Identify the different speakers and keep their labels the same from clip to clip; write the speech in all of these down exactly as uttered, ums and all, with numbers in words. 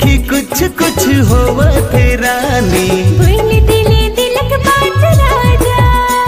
Speaker 1: देखी कुछ कुछ होवा थे रानी।
Speaker 2: बोल दिले दिलक बात राजा,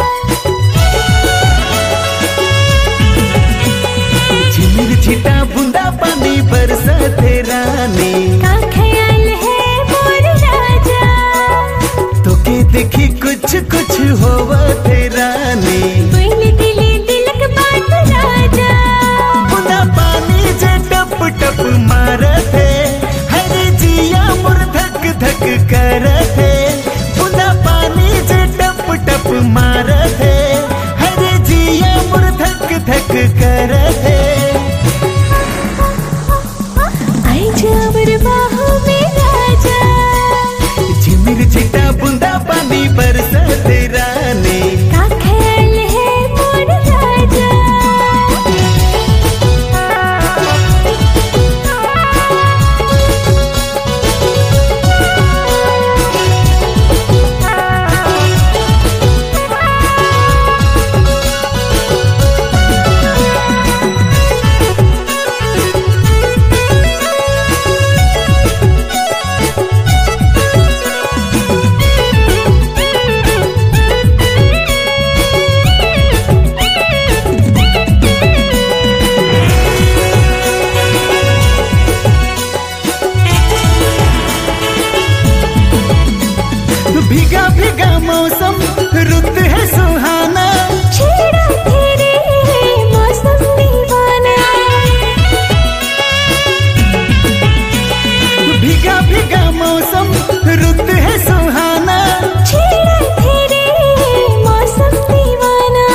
Speaker 1: झिमिर झिटा बूंदा पानी बरसा थे रानी।
Speaker 2: का ख्याल है मोर राजा,
Speaker 1: तो के देखी कुछ कुछ होवा थे रानी।
Speaker 2: बोल दिले दिलक बात राजा,
Speaker 1: बूंदा पानी जे टप टप मारते, हर जिया मुर धक धक करते। बूंदा पानी जे टप टप मारते, हर जिया मुर धक धक करते।
Speaker 2: आई जावर बाहों में राजा,
Speaker 1: झिमिर झिटा बूंदा पानी बरसते रानी।
Speaker 2: का ख्याल है मोर राजा।
Speaker 1: भीगा भीगा मौसम रुत है सुहाना,
Speaker 2: छेड़ा तेरे मौसम दीवाना।
Speaker 1: भीगा भीगा मौसम रुत है सुहाना,
Speaker 2: छेड़ा तेरे मौसम दीवाना।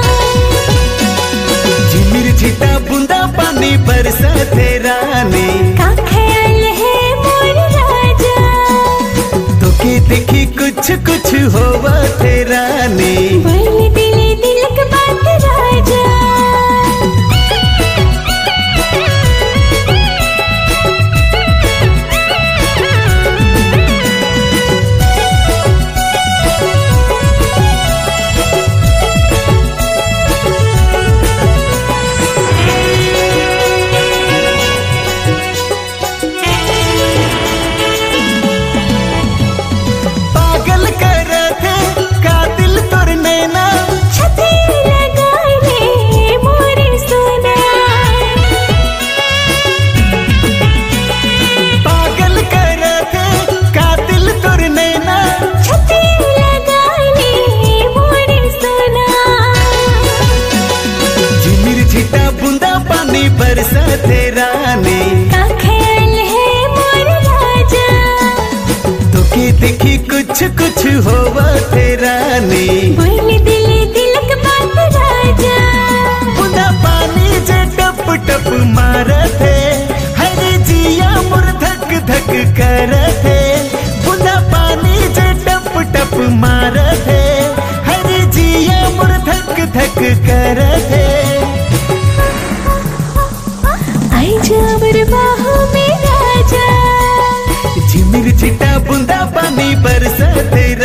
Speaker 1: झिमिर झिटा बूंदा पानी बरसते रानी।
Speaker 2: का ख्याल है मोर राजा,
Speaker 1: तो के देखी कुछ कुछ होवा थे रानी।
Speaker 2: बोल दिले दिलक बात राजा,
Speaker 1: पागल करते कातिल तुर नैना।
Speaker 2: छते लगाए रे मोरे सोना।
Speaker 1: पागल करते कातिल तुर नैना।
Speaker 2: छते लगाए रे मोरे सोना।
Speaker 1: झिमिर झिटा बूंदा पानी बरसते रानी।
Speaker 2: का ख्याल है मोर राजा,
Speaker 1: तो के देखी कुछ कुछ होवा थे रानी।
Speaker 2: बोल दिले दिलक बात राजा,
Speaker 1: बूंदा पानी जे टप टप मारते, हर जिया मुर धक धक करते। बूंदा पानी जे टप टप मारते, हर जिया मुर धक धक करते।
Speaker 2: आई जावर बाहों में राजा,
Speaker 1: झिमिर झिटा बूंदा पानी बरसते